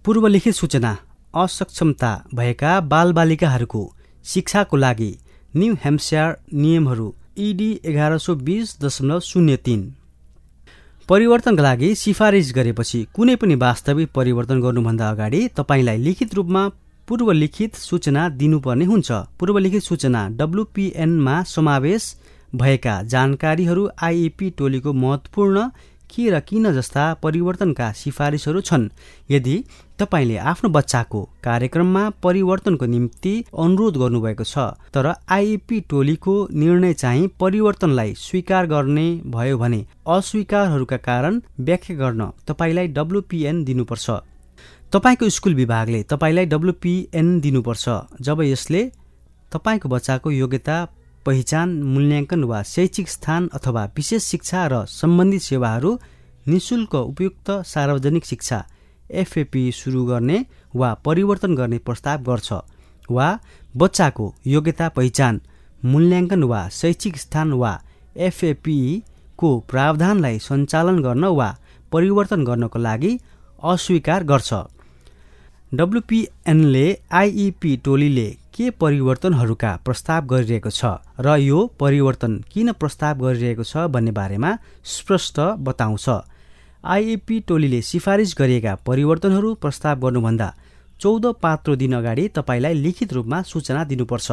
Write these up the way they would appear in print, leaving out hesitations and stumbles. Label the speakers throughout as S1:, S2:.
S1: पूर्वलिखित सूचना असक्षमता भएका बालबालिकाहरूको शिक्षाको लागि न्यू ह्याम्पसायर नियमहरू ED 1120.03 परिवर्तनका लागि सिफारिस गरेपछि कुनै पनि वास्तविक परिवर्तन गर्नुभन्दा अगाडि तपाईलाई लिखित रूपमा पूर्वलिखित सूचना दिनुपर्ने हुन्छ। पूर्वलिखित सूचना WPN मा समावेश भएका जानकारीहरू IEP टोलीको महत्त्वपूर्ण के र किन जस्ता परिवर्तनका सिफारिसहरू छन्। यदि तपाईले आफ्नो बच्चाको कार्यक्रममा परिवर्तनको निम्ति अनुरोध गर्नुभएको छ तर IEP टोलीको निर्णय चाहिँ परिवर्तनलाई स्वीकार गर्ने भयो भने अस्वीकारहरूका कारण व्याख्या गर्न तपाईलाई WPN दिनुपर्छ। तपाईको स्कुल विभागले तपाईलाई WPN दिनुपर्छ जब यसले तपाईको बच्चाको योग्यता पहिचान मूल्याङ्कन वा शैक्षिक स्थान अथवा विशेष शिक्षा र सम्बन्धित सेवाहरू निशुल्क उपयुक्त सार्वजनिक शिक्षा FAP सुरु गर्ने वा परिवर्तन गर्ने प्रस्ताव गर्छ वा बच्चाको योग्यता पहिचान मूल्याङ्कन वा शैक्षिक स्थान वा FAP को प्रावधानलाई सञ्चालन गर्न वा परिवर्तन गर्नको लागि अस्वीकार गर्छ। WPN ले IEP टोलीले के परिवर्तनहरूका प्रस्ताव गरिरहेको छ र यो परिवर्तन किन प्रस्ताव गरिरहेको छ भन्ने बारेमा स्पष्ट बताउँछ। IEP टोलीले सिफारिस गरिएका परिवर्तनहरू प्रस्ताव गर्नुभन्दा 14 पात्रो दिन अगाडि तपाईलाई लिखित रूपमा सूचना दिनुपर्छ।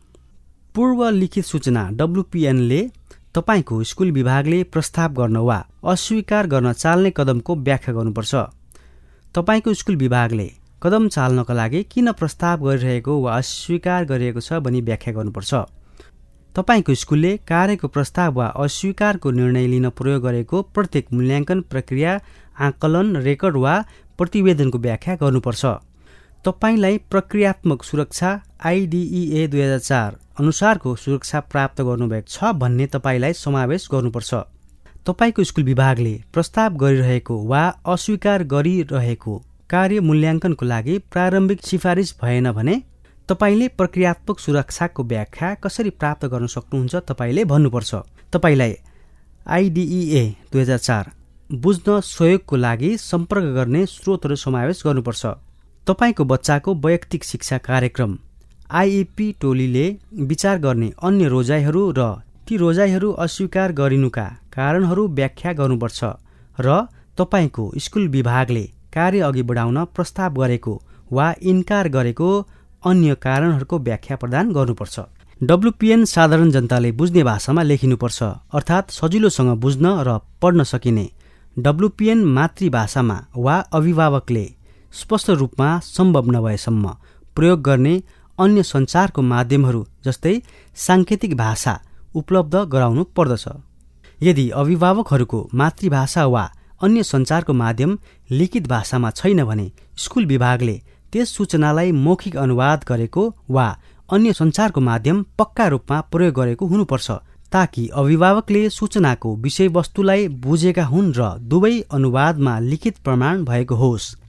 S1: पूर्व लिखित सूचना WPN ले तपाईको स्कुल विभागले प्रस्ताव गर्न वा अस्वीकार गर्न चाल्ने कदमको व्याख्या गर्नुपर्छ। तपाईको स्कुल विभागले कदम चाल्नका लागि किन प्रस्ताव गरिरहेको वा अस्वीकार गरिएको छ भनी व्याख्या गर्नुपर्छ। तपाईको स्कुलले कार्यको प्रस्ताव वा अस्वीकारको निर्णय लिन प्रयोग गरेको प्रत्येक मूल्याङ्कन प्रक्रिया आकलन रेकर्ड वा प्रतिवेदनको व्याख्या गर्नुपर्छ। तपाईलाई प्रक्रियात्मक सुरक्षा IDEA 2004 अनुसारको सुरक्षा प्राप्त गर्नुभएको छ भन्ने तपाईलाई समावेश गर्नुपर्छ। तपाईको स्कुल विभागले प्रस्ताव गरिरहेको वा अस्वीकार गरिरहेको कार्य मूल्याङ्कनको लागि प्रारम्भिक सिफारिस भएन भने तपाईले प्रक्रियात्मक सुरक्षाको व्याख्या कसरी प्राप्त गर्न सक्नुहुन्छ तपाईले भन्नुपर्छ। तपाईलाई IDEA 2004 बुझ्न सहयोगको लागि सम्पर्क गर्ने स्रोतहरू समावेश गर्नुपर्छ। तपाईको बच्चाको वैयक्तिक शिक्षा कार्यक्रम IEP टोलीले विचार गर्ने अन्य रोजाइहरू र ती रोजाइहरू अस्वीकार गरिनुका कारणहरू व्याख्या गर्नुपर्छ र तपाईको स्कुल विभागले कार्य अघि बढाउन प्रस्ताव गरेको वा इन्कार गरेको अन्य कारणहरूको व्याख्या प्रदान गर्नुपर्छ। WPN साधारण जनताले बुझ्ने भाषामा लेखिनुपर्छ अर्थात् सजिलोसँग बुझ्न र पढ्न सकिने। WPN मातृभाषामा वा अभिभावकले स्पष्ट रूपमा सम्भव नभएसम्म प्रयोग गर्ने अन्य सञ्चारको माध्यमहरू जस्तै साङ्केतिक भाषा उपलब्ध गराउनु पर्दछ। यदि अभिभावकहरूको मातृभाषा वा अन्य सञ्चारको माध्यम लिखित भाषामा छैन भने स्कुल विभागले त्यस सूचनालाई मौखिक अनुवाद गरेको वा अन्य सञ्चारको माध्यम पक्का रूपमा प्रयोग गरेको हुनुपर्छ ताकि अभिभावकले सूचनाको विषयवस्तुलाई बुझेका हुन् र दुवै अनुवादमा लिखित प्रमाण भएको होस्।